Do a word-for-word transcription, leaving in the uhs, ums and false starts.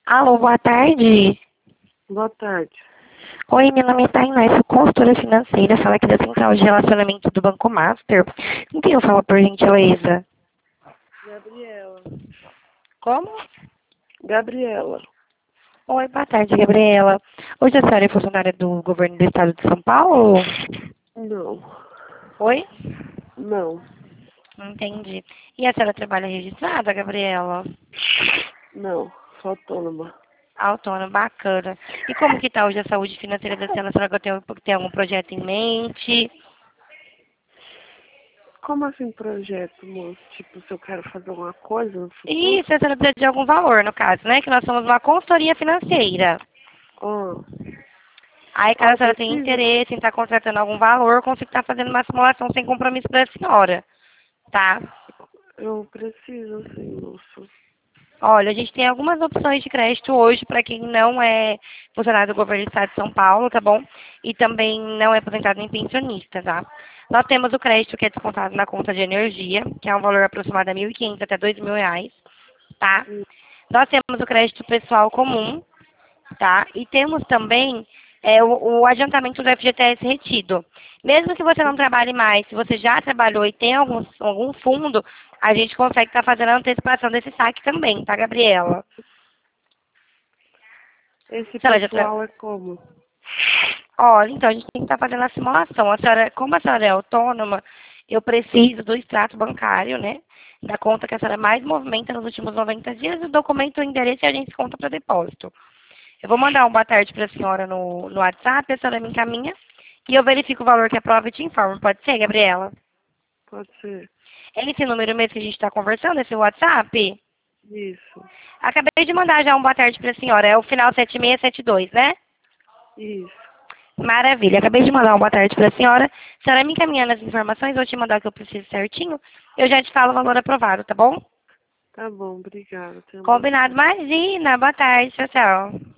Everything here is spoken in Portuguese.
Alô, boa tarde. Boa tarde. Oi, meu nome é Tainá, eu sou consultora financeira, fala aqui da Central de Relacionamento do Banco Master. Com quem eu falo, por gentileza? Gabriela. Como? Gabriela. Oi, boa tarde, Gabriela. Hoje a senhora é funcionária do governo do estado de São Paulo? Não. Oi? Não. Entendi. E a senhora trabalha registrada, Gabriela? Não. Sou autônoma. Autônoma, bacana. E como que tá hoje a saúde financeira da senhora? A senhora tem, tem algum projeto em mente? Como assim projeto, moço? Tipo, se eu quero fazer alguma coisa no futuro? Isso, a senhora precisa de algum valor, no caso, né? Que nós somos uma consultoria financeira. Ah, Aí, ah caso a eu senhora tenha preciso. interesse em estar contratando algum valor, eu consigo estar fazendo uma simulação sem compromisso para a senhora, tá? Eu preciso, sim, moço. Olha, a gente tem algumas opções de crédito hoje para quem não é funcionário do governo do estado de São Paulo, tá bom? E também não é aposentado nem pensionista, tá? Nós temos o crédito que é descontado na conta de energia, que é um valor aproximado de mil e quinhentos até dois mil reais, tá? Hum, Nós temos o crédito pessoal comum, tá? E temos também é, o, o adiantamento do F G T S retido. Mesmo que você não trabalhe mais, se você já trabalhou e tem algum, algum fundo, a gente consegue estar fazendo a antecipação desse saque também, tá, Gabriela? Esse Se ela já tra... pessoal é como? Olha, então a gente tem que estar fazendo a simulação. A senhora, como a senhora é autônoma, eu preciso do extrato bancário, né? Da conta que a senhora mais movimenta nos últimos noventa dias, o documento, o endereço e a gente conta para depósito. Eu vou mandar um boa tarde para a senhora no, no WhatsApp, a senhora me encaminha e eu verifico o valor que aprova e te informo. Pode ser, Gabriela? Pode ser. É esse número mesmo que a gente está conversando, esse WhatsApp? Isso. Acabei de mandar já um boa tarde para a senhora. É o final sete seis sete dois, né? Isso. Maravilha. Acabei de mandar um boa tarde para a senhora. A senhora me encaminhando as informações, eu vou te mandar o que eu preciso certinho. Eu já te falo o valor aprovado, tá bom? Tá bom, obrigada. Tenha uma boa Combinado. tarde. Imagina. Boa tarde. Tchau, tchau.